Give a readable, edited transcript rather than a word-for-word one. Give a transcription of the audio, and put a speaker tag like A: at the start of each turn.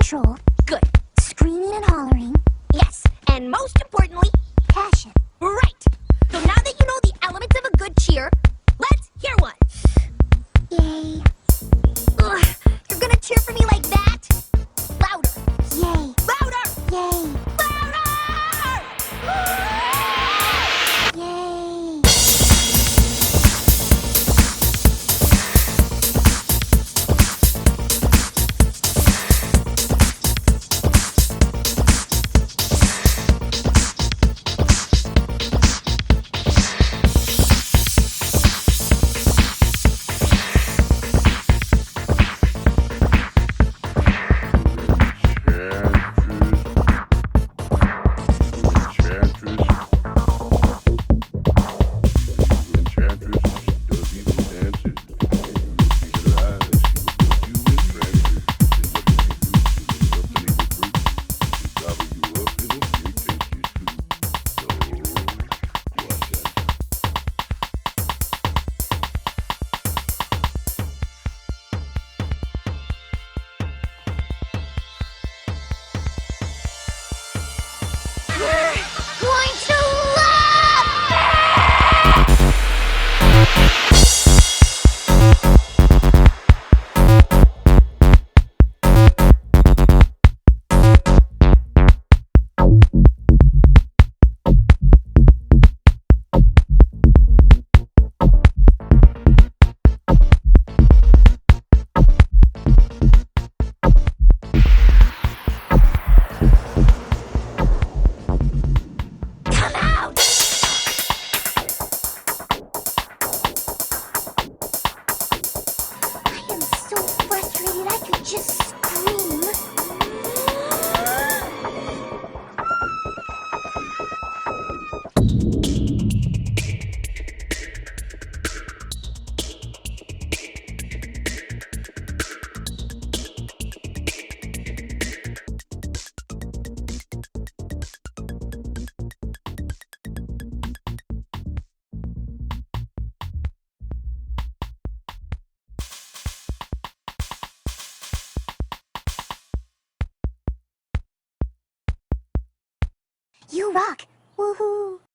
A: control.
B: Good.
A: Screaming and hollering.
B: Yes, and most importantly,
A: Passion.
B: right. So now that you know the elements of a good cheer, let's hear one.
A: Yay.
B: Ugh, you're gonna cheer for me like that? Louder.
A: Yay.
B: Louder.
A: Yay.
B: Louder!
A: Yay.
B: Going to love Come out!
A: I am so frustrated I could just scream. You rock. Woohoo.